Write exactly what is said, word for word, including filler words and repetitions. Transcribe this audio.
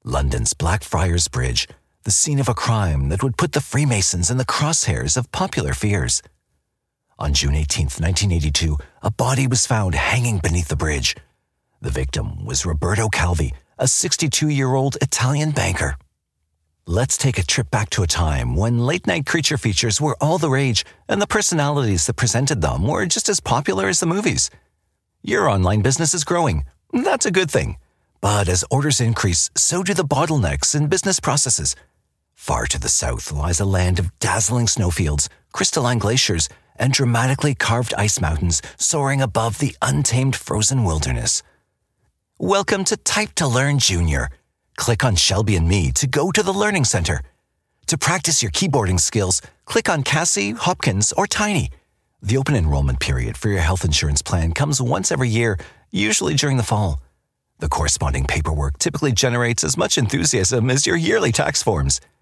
London's Blackfriars Bridge, the scene of a crime that would put the Freemasons in the crosshairs of popular fears. On June eighteenth, nineteen eighty-two, a body was found hanging beneath the bridge. The victim was Roberto Calvi, a sixty-two-year-old Italian banker. Let's take a trip back to a time when late-night creature features were all the rage and the personalities that presented them were just as popular as the movies. Your online business is growing. That's a good thing. But as orders increase, so do the bottlenecks in business processes. Far to the south lies a land of dazzling snowfields, crystalline glaciers, and dramatically carved ice mountains soaring above the untamed frozen wilderness. Welcome to Type to Learn Junior. Click on Shelby and me to go to the Learning Center. To practice your keyboarding skills, click on Cassie, Hopkins, or Tiny. The open enrollment period for your health insurance plan comes once every year, usually during the fall. The corresponding paperwork typically generates as much enthusiasm as your yearly tax forms.